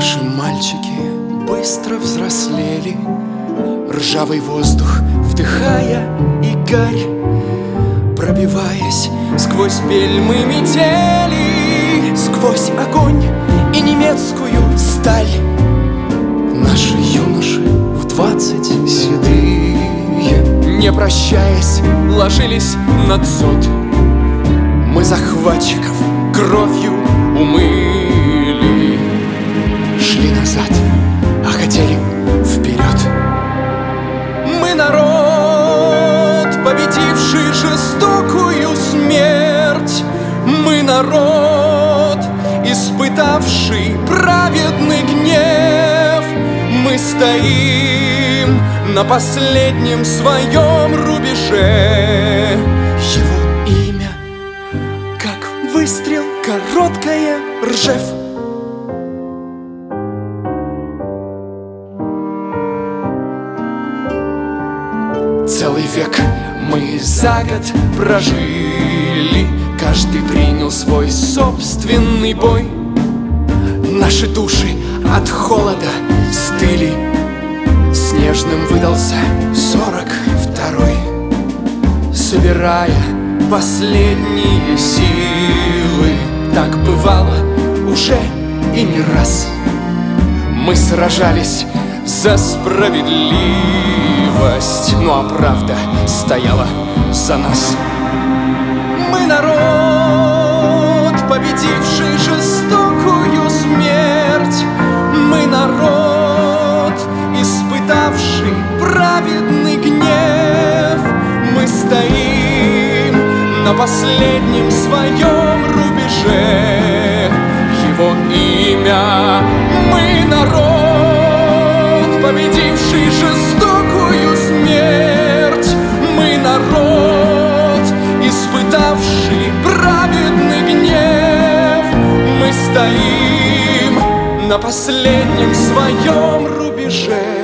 Наши мальчики быстро взрослели, ржавый воздух вдыхая и гарь, пробиваясь сквозь пельмы метели, сквозь огонь и немецкую сталь. Наши юноши в 20 седые, не прощаясь, ложились на дзот. Мы захватчиков кровью умыли, шли назад, а хотели вперед. Мы народ, победивший жестокую смерть. Мы народ, испытавший праведный гнев. Мы стоим на последнем своем рубеже. Его имя, как выстрел, короткая Ржев. Целый век мы за год прожили, каждый принял свой собственный бой. Наши души от холода стыли, снежным выдался 42-й. Собирая последние силы, так бывало уже и не раз. Мы сражались за справедливость, ну а правда стояла за нас. Мы народ, победивший жестокую смерть. Мы народ, испытавший праведный гнев. Мы стоим на последнем своем рубеже. Его имя — мы народ, победивший жестокую смерть. Мы народ, испытавший праведный гнев. Мы стоим на последнем своем рубеже.